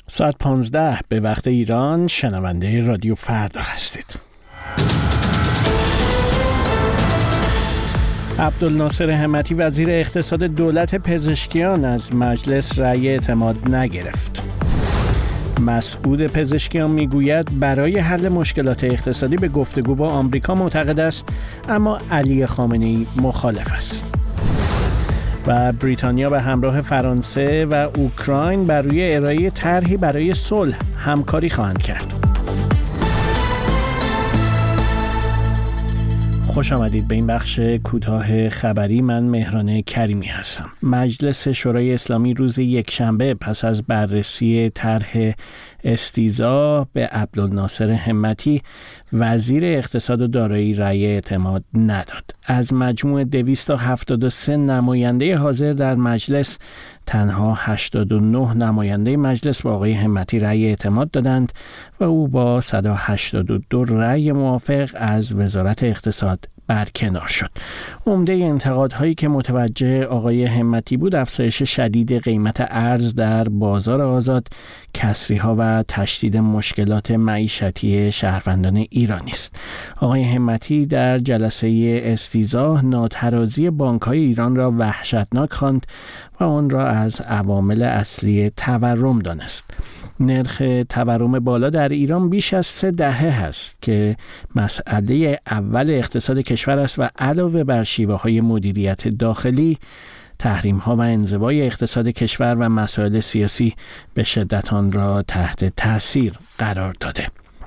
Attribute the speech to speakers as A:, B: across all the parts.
A: ساعت 15 به وقت ایران شنونده رادیو فردا هستید. عبدالناصر همتی وزیر اقتصاد دولت پزشکیان از مجلس رأی اعتماد نگرفت. مسعود پزشکیان میگوید برای حل مشکلات اقتصادی به گفتگو با آمریکا معتقد است، اما علی خامنه‌ای مخالف است. و بریتانیا به همراه فرانسه و اوکراین بر روی ارائه طرحی برای صلح همکاری خواهند کرد. خوش آمدید به این بخش کوتاه خبری. من مهران کریمی هستم. مجلس شورای اسلامی روز یکشنبه پس از بررسی طرح استیضاح به عبدالناصر همتی وزیر اقتصاد و دارایی رأی اعتماد نداد. از مجموع 273 نماینده حاضر در مجلس تنها 89 نماینده مجلس با آقای همتی رأی اعتماد دادند و او با 182 رأی موافق از وزارت اقتصاد برکنار شد. عمده انتقادهایی که متوجه آقای همتی بود افزایش شدید قیمت ارز در بازار آزاد، کسری‌ها و تشدید مشکلات معیشتی شهروندان ایرانی است. آقای همتی در جلسه استیضاح ناترازی بانک‌های ایران را وحشتناک خواند و آن را از عوامل اصلی تورم دانست. نرخ تورم بالا در ایران بیش از 3 دهه است که مسئله اول اقتصاد کشور است و علاوه بر شیوه‌های مدیریت داخلی، تحریم‌ها و انزوای اقتصاد کشور و مسائل سیاسی به شدت آن را تحت تأثیر قرار داده.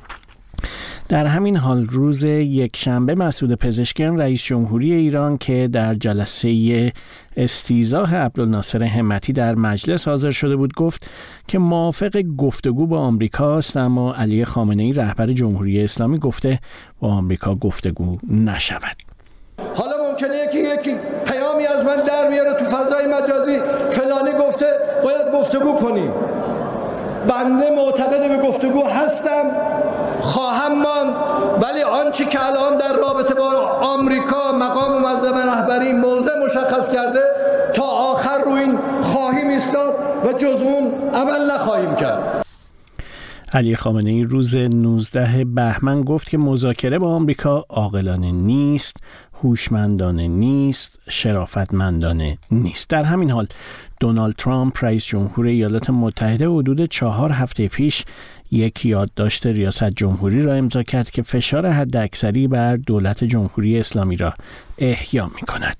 A: در همین حال روز یکشنبه مسعود پزشکیان رئیس جمهوری ایران که در جلسه استیضاح عبدالناصر همتی در مجلس حاضر شده بود گفت که موافق گفتگو با آمریکا است، اما علی خامنه‌ای رهبر جمهوری اسلامی گفته با آمریکا گفتگو نشود.
B: حالا ممکنه یکی پیامی از من در میاره تو فضای مجازی فلانی گفته باید گفتگو کنیم. بنده معتقد به گفتگو هستم، خواهم ماند، ولی آنچه که الان در رابطه با آمریکا مقام معظم رهبری موضع مشخص کرده تا آخر رو این خواهیم ایستاد و جز اون عمل نخواهیم کرد.
A: علی خامنه‌ای روز 19 بهمن گفت که مذاکره با آمریکا عاقلانه نیست، هوشمندانه نیست، شرافتمندانه نیست. در همین حال دونالد ترامپ رئیس جمهور ایالات متحده حدود 4 هفته پیش یک یادداشت ریاست جمهوری را امضا کرد که فشار حداکثری بر دولت جمهوری اسلامی را احیا می‌کند.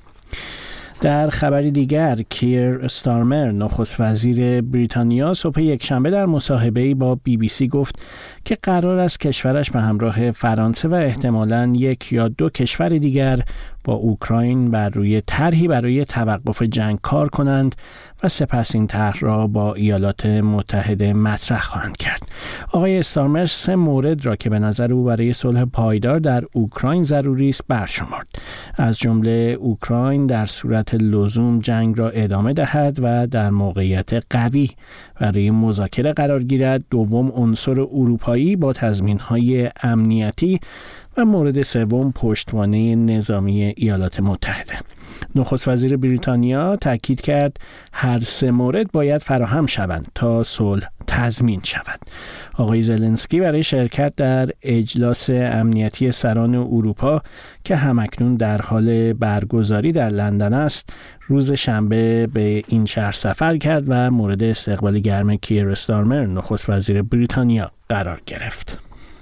A: در خبری دیگر کیر استارمر نخست وزیر بریتانیا صبح یکشنبه در مصاحبه‌ای با BBC گفت که قرار است کشورش به همراه فرانسه و احتمالاً 1 یا 2 کشور دیگر با اوکراین بر روی طرحی برای توقف جنگ کار کنند و سپس این طرح را با ایالات متحده مطرح خواهند کرد. آقای استارمر 3 مورد را که به نظر او برای صلح پایدار در اوکراین ضروری است برشمرد، از جمله اوکراین در صورت لزوم جنگ را ادامه دهد و در موقعیت قوی برای مذاکره قرار گیرد، دوم عنصر اروپایی با تضمین‌های امنیتی و مورد سوم پشتوانه نظامی ایالات متحده. نخست وزیر بریتانیا تاکید کرد هر 3 مورد باید فراهم شوند تا صلح تضمین شود. آقای زلنسکی برای شرکت در اجلاس امنیتی سران اروپا که همکنون در حال برگزاری در لندن است، روز شنبه به این شهر سفر کرد و مورد استقبال گرم کیر استارمر نخست وزیر بریتانیا قرار گرفت.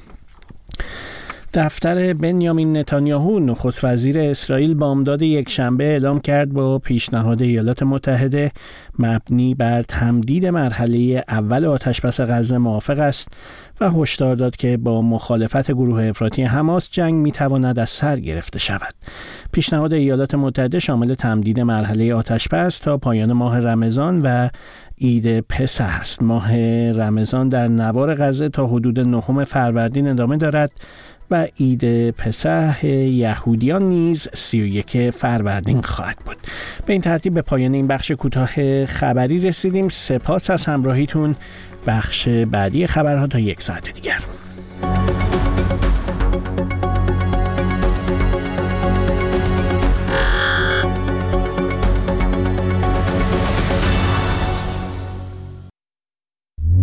A: دفتر بنیامین نتانیاهو نخست وزیر اسرائیل بامداد یکشنبه اعلام کرد با پیشنهاد ایالات متحده مبنی بر تمدید مرحله اول آتشبس غزه موافق است و هشدار داد که با مخالفت گروه افراطی حماس جنگ میتواند از سر گرفته شود. پیشنهاد ایالات متحده شامل تمدید مرحله آتشبس تا پایان ماه رمضان و عید پسح است. ماه رمضان در نوار غزه تا حدود 9 فروردین ادامه دارد و عید پسح یهودیان نیز 31 فروردین خواهد بود. به این ترتیب به پایان این بخش کوتاه خبری رسیدیم. سپاس از همراهیتون. بخش بعدی خبرها تا 1 ساعت دیگر.